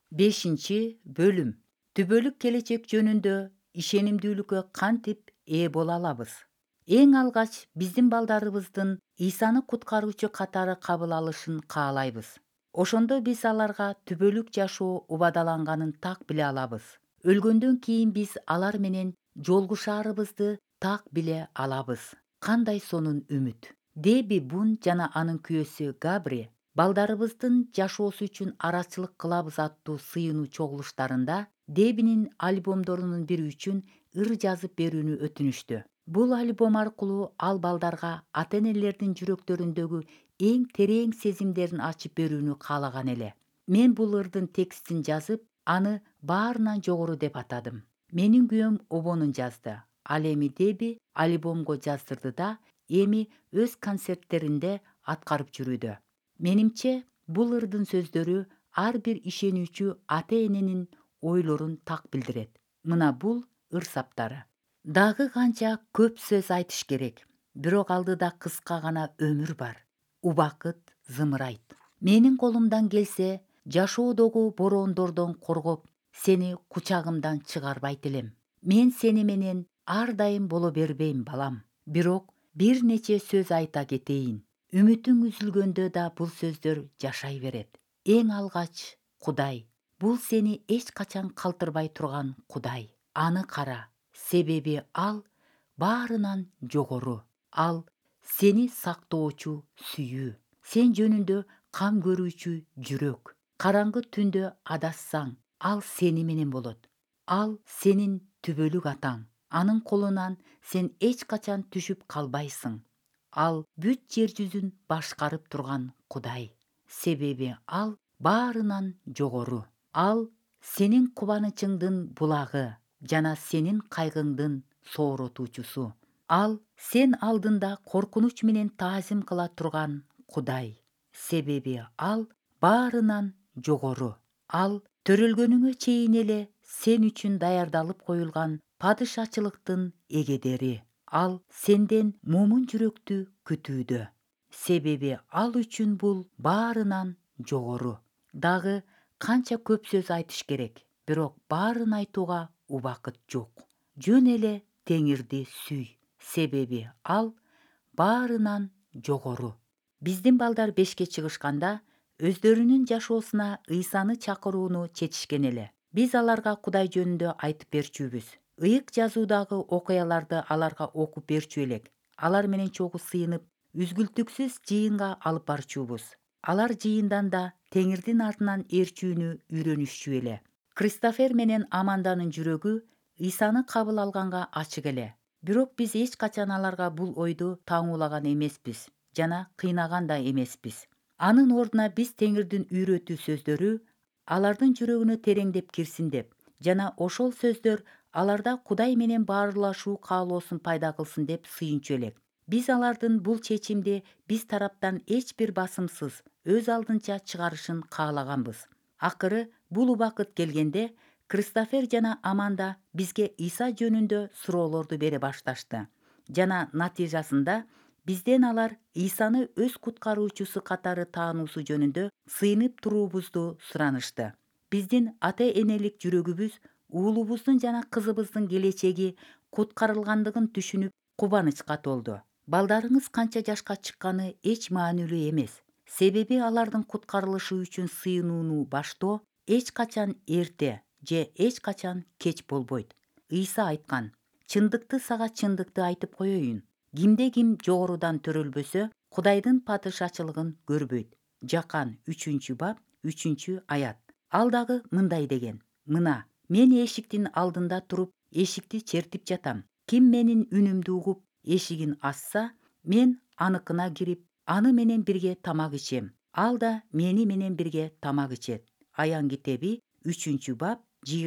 Бөлүм. Түбөлүк келечек жөнүндө ишенимдүүлүккө кантип ээ боло алабыз? Эң алгач биздин балдарыбыздын Исаны куткаруучу катары кабыл алышын каалайбыз. Ошондо биз аларга түбөлүк жашоо убадаланганын так биле алабыз. Өлгөндөн кийин биз алар менен жолугушаарыбызды так биле алабыз. Кандай сонун үмүт. Деби Бун жана анын күйөөсү Габри балдарыбыздын жашоосу үчүн арачылык кылабыз аттуу сыйынуу чогулуштарында Дебинин альбомдорунун бири үчүн ыр жазып берүүнү өтүнүштү. Бул альбом аркылуу ал балдарга ата-энелердин жүрөктөрүндөгү эң терең сезимдерин ачып берүүнү каалаган эле. Мен бул ырдын текстин жазып, аны баарынан жогору деп атадым. Менин күйөөм обонун жазды. Ал эми Деби альбомго жаздырды да, эми өз концерттеринде аткарып жүрүүдө. Менимче, бул ырдын сөздөрү ар бир ишенүүчү ата-эненин ойлорун так билдирет. Мына бул ыр саптары. Дагы канча көп сөз айтыш керек, бирок алдыда кыска гана өмүр бар. Убакыт зымырайт. Менин колумдан келсе, жашоодогу бороондордон коргоп, сени кучагымдан чыгарбайт элем. Мен сени менен ар дайым боло бербейм, балам. Бирок бир нече сөз айта кетейин. Үмүтүң үзүлгөндө да бул сөздөр жашай берет. Эң алгач, Кудай. Бул сени эч качан калтырбай турган Кудай. Аны кара, себеби ал баарынан жогору. Ал сени сактоочу сүйүү. Сен жөнүндө кам көрүүчү жүрөк. Караңгы түндө адассаң, ал сени менен болот. Ал сенин түбөлүк атаң. Анын колунан сен эч качан түшүп калбайсың. Ал бүт жер жүзүн башкарып турган Кудай. Себеби ал баарынан жогору. Ал сенин кубанычыңдын булагы жана сенин кайгыңдын сооротуучусу. Ал сен алдында коркунуч менен таазим кыла турган Кудай. Себеби ал баарынан жогору. Ал төрөлгөнүңө чейин эле сен үчүн даярдалып коюлган падышачылыктын эгедери. Ал сенден момун жүрөктү күтүүдө. Себеби ал үчүн бул баарынан жогору. Дагы канча көп сөз айтыш керек, бирок баарын айтууга убакыт жок. Жөн эле Теңирди сүй, себеби ал баарынан жогору. Биздин балдар бешке чыгышканда өздөрүнүн жашоосуна Ыйсаны чакырууну чечишкен эле. Биз аларга Кудай жөнүндө айтып берчүбүз. Ыйык жазуудагы окуяларды аларга окуп берчү элек. Алар менен чогуу сыйынып, үзгүлтүксүз жыйынга алып барчубуз. Алар жыйындан да Теңирдин артынан ээрчүүнү үйрөнүшчү эле. Кристофер менен Аманданын жүрөгү Ыйсаны кабыл алганга ачык эле. Бирок биз эч качан аларга бул ойду таңуулаган эмеспиз жана кыйнаган да эмеспиз. Анын ордуна биз Теңирдин үйрөтүү сөздөрү алардын жүрөгүнө тереңдеп кирсин деп жана ошол сөздөр аларда Кудай менен баарлашуу каалоосун пайда кылсын деп сыйынчу элек. Биз алардын бул чечимди биз тараптан эч бир басымсыз өз алдынча чыгарышын каалаганбыз. Акыры бул убакыт келгенде Кристофер жана Аманда бизге Ыйса жөнүндө суроолорду бере башташты. Жана натыйжасында бизден алар Ыйсаны өз куткаруучусу катары таануусу жөнүндө сыйынып туруубузду суранышты. Биздин ата-энелик жүрөгүбүз уулубуздун жана кызыбыздын келечеги куткарылгандыгын түшүнүп кубанычка толду. Балдарыңыз канча жашка чыкканы эч маанилүү эмес. Себеби алардын куткарылышы үчүн сыйынууну баштоо эч качан эрте же эч качан кеч болбойт. Ыйса айткан: чындыкты сага чындыкты айтып коеюн. Кимде ким жогорудан төрөлбөсө, Кудайдын падышачылыгын көрбөйт. Жакан 3-бап 3-аят. Ал дагы мындай деген: мына, мен эшиктин алдында туруп, эшикти чертип жатам. Ким менин үнүмдү угуп, эшигин ачса, мен аныкына кирип, аны менен бирге тамак ичем. Ал да мени менен бирге тамак ичет. Аян китеби 3-бап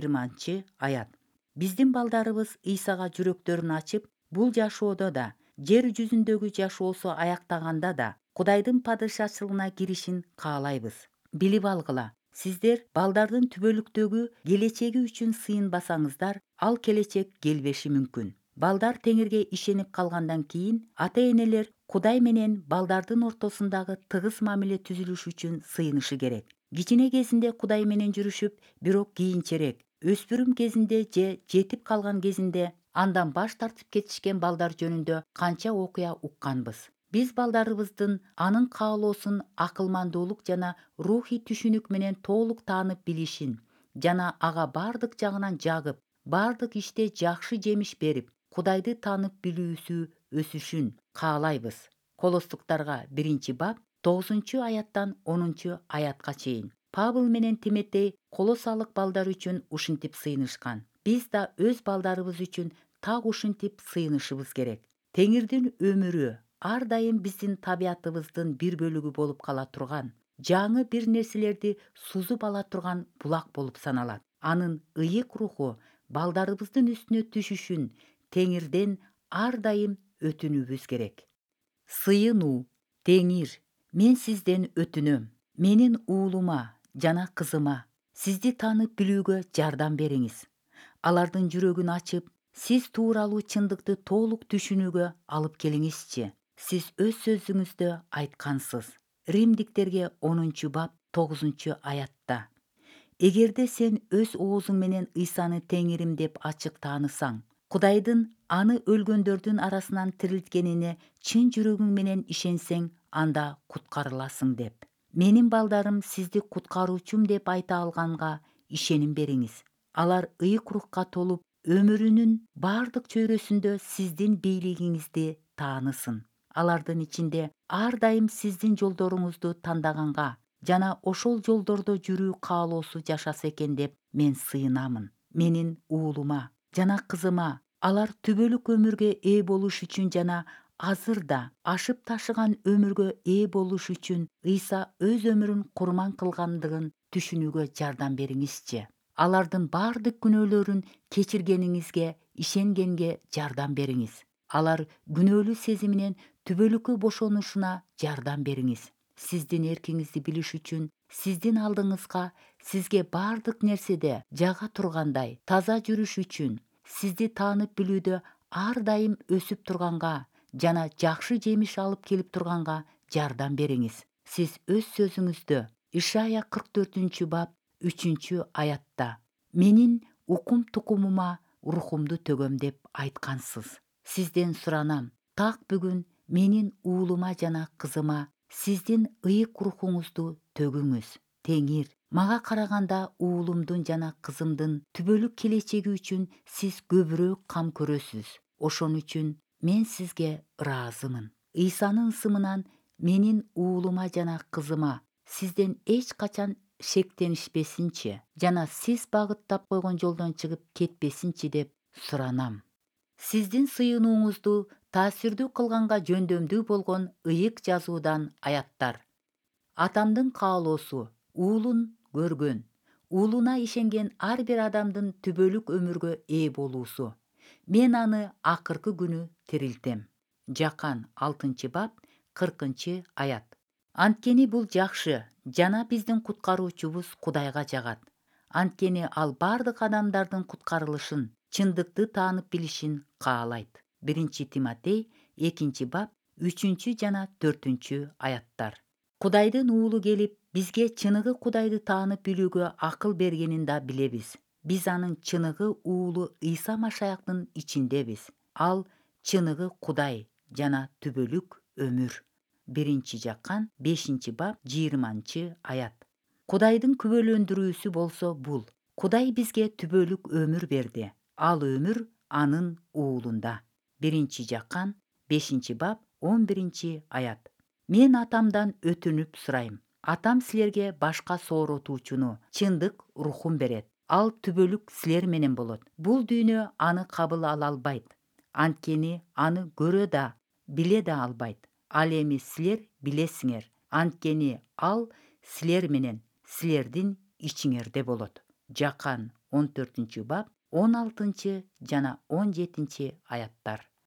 20-аят. Биздин балдарыбыз Ыйсага жүрөктөрүн ачып, бул жашоодо да, жер жүзүндөгү жашоосу аяктаганда да Кудайдын падышачылыгына киришин каалайбыз. Билип алгыла, сиздер балдардын түбөлүктөгү келечеги үчүн сыйынбасаңыздар, ал келечек келбеши мүмкүн. Балдар Теңирге ишенип калгандан кийин ата-энелер Кудай менен балдардын ортосундагы тыгыз мамиле түзүлүш үчүн сыйынышы керек. Кичине кезинде Кудай менен жүрүшүп, бирок кийинчерээк өспүрүм кезинде же жетип калган кезинде андан баш тартып кетишкен балдар жөнүндө канча окуя укканбыз. Биз балдарыбыздын анын каалоосун акылмандуулук жана рухий түшүнүк менен толук таанып билишин жана ага бардык жагынан жагып, бардык иште жакшы жемиш берип, Кудайды таанып билүүсү өсүшүн каалайбыз. Колостуктарга 1-бап 9-аяттан 10-аятка чейин. Павыл менен Тимотей колосалык балдар үчүн ушинтип сыйынышкан. Биз да өз балдарыбыз үчүн так ушинтип сыйынышыбыз керек. Теңирдин өмүрү ар дайым биздин табиятыбыздын бир бөлүгү болуп кала турган, жаңы бир нерселерди сузуп ала турган булак болуп саналат. Анын ыйык руху балдарыбыздын үстүнө түшүшүн Теңирден ар дайым өтүнүүбүз керек. Сыйынуу. Теңир, мен сизден өтүнөм. Менин уулума жана кызыма сизди таанып билүүгө жардам бериңиз. Алардын жүрөгүн ачып, сиз тууралуу чындыкты толук түшүнүүгө алып келиңизчи. Сиз өз сөзүңүздө айткансыз. Римдиктерге 10-бап 9-аятта. Эгерде сен өз оозуң менен Ыйсаны Теңирим деп ачык таанысаң, Кудайдын аны өлгөндөрдүн арасынан тирилткенине чын жүрөгүң менен ишенсең, анда куткарыласың деп. Менин балдарым сизди куткаруучум деп айта алганга ишеним бериңиз. Алар ыйык рухка толуп, өмүрүнүн бардык чөйрөсүндө сиздин бийлигиңизди таанысын. Алардын ичинде ар дайым сиздин жолдоруңузду тандаганга жана ошол жолдордо жүрүү каалоосу жашаса экен деп мен сыйынамын. Менин уулума жана кызыма алар түбөлүк өмүргө ээ болуш үчүн жана азырда ашып ташыган өмүргө ээ болуш үчүн Ыйса өз өмүрүн курман кылгандыгын түшүнүүгө жардам бериңизчи. Алардын бардык күнөөлөрүн кечиргениңизге ишенгенге жардам бериңиз. Алар күнөөлүү сезиминен түбөлүккө бошонушуна жардам бериңиз. Сиздин эркиңизди билиш үчүн сиздин алдыңызга сизге бардык нерседе жага тургандай таза жүрүш үчүн сизди таанып билүүдө ар дайым өсүп турганга жана жакшы жемиш алып келип турганга жардам бериңиз. Сиз өз сөзүңүздө Ишая 44-бап 3-аятта менин укум тукумума рухумду төгөм деп айткансыз. Сизден суранам, так бүгүн менин уулума жана кызыма сиздин ыйык рухуңузду төгүңүз. Теңир, мага караганда уулумдун жана кызымдын түбөлүк келечеги үчүн сиз көбүрөөк кам көрөсүз. Ошон үчүн мен сизге ыраазымын. Ыйсанын ысымынан менин уулума жана кызыма сизден эч качан шектенишпесинчи жана сиз багыттап койгон жолдон чыгып кетпесинчи деп суранам. Сиздин сыйынууңузду таасирдүү кылганга жөндөмдүү болгон ыйык жазуудан аяттар. Атамдын каалоосу уулун көргөн, уулуна ишенген ар бир адамдын түбөлүк өмүргө ээ болуусу. Мен аны акыркы күнү тирилтем. Жакан 6-бап 40-аят. Анткени бул жакшы жана биздин куткаруучубуз Кудайга жагат. Анткени ал бардык адамдардын куткарылышын, чындыкты таанып билишин каалайт. 1-Тимотей 2-бап 3 жана 4-аяттар. Кудайдын уулу келип, бизге чыныгы Кудайды таанып билүүгө акыл бергенин да билебиз. Биз анын чыныгы уулу Ыйса Машаяктын ичиндебиз. Ал чыныгы Кудай жана түбөлүк өмүр. 1-Жакан 5-бап 20-аят. Кудайдын күбөлөндүрүүсү болсо бул. Кудай бизге түбөлүк өмүр берди. Ал өмүр анын уулунда. 1-Жакан 5-бап 11-аят. Мен атамдан өтүнүп сурайм. Атам силерге башка сооротуучуну, чындык рухун берет. Ал түбөлүк силер менен болот. Бул дүйнө аны кабыл ала албайт. Анткени аны көрө да, биле да албайт. Ал эми силер билесиңер. Анткени ал силер менен, силердин ичиңерде болот. Жакан 14-бап 16 жана 17-аяттар.